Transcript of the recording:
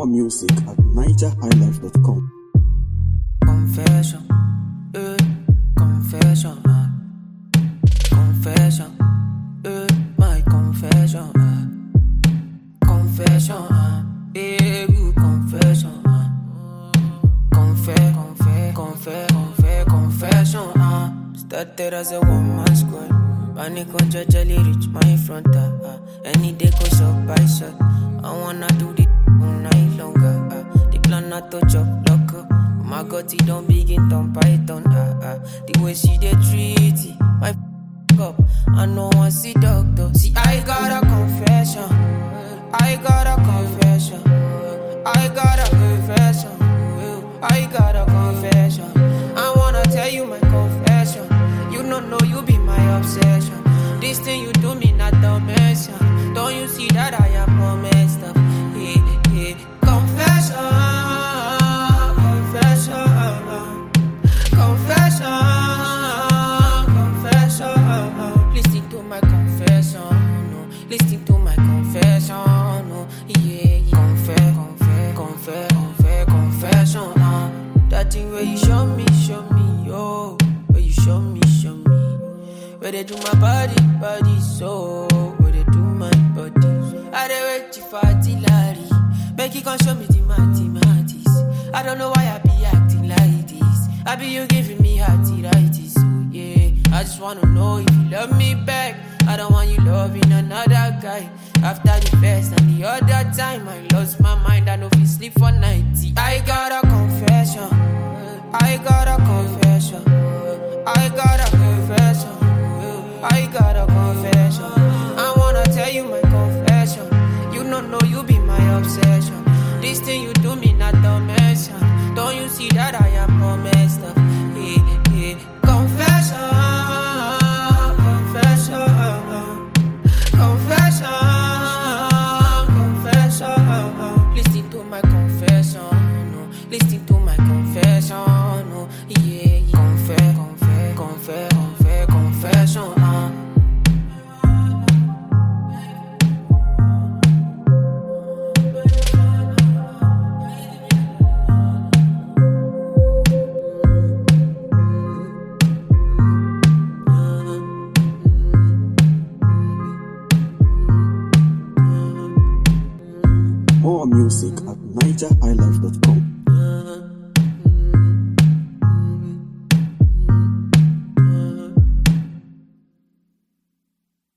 More music at nigerhighlife.com. Confession, confession, confession, my confession, confession, good confession, confession, started as a one-man squad. Panic on jelly reach my front, any day go shot by shot. I wanna do this all night longer, the plan not to chop locker. My God, he don't begin to python, the way she dey treat it, my up. I know I see doctor. See, I got a confession. I got a confession. I got a confession. I got a confession. I wanna tell you my confession. You don't know you be my obsession. This thing you do me not dimension. Don't you see that I am all messed up? Yeah. Confession. Listen to my confession, no. Listen to my confession, no. Yeah. Confession, that thing where you show me, oh. Where you show me. Where they do my body, so. Where they do my body. I dey wait you for artillery. Make you come show me the mathematics. I don't know why I be acting like this. I be you giving me arthritis, so yeah. I just wanna know if you love me back. I don't want you loving another guy. After the first and the other time, I lost my mind. I know if you sleep for night. I got a confession. I got a confession. I got a confession. I got a confession. I wanna tell you my confession. You don't know you be my obsession. This thing you do me not dimension. Don't you see that I am all messed up? Yeah. Confession. Listen to my confession, no. Listen to my confession, no. Yeah. Confession, More music at nigerhighlife.com.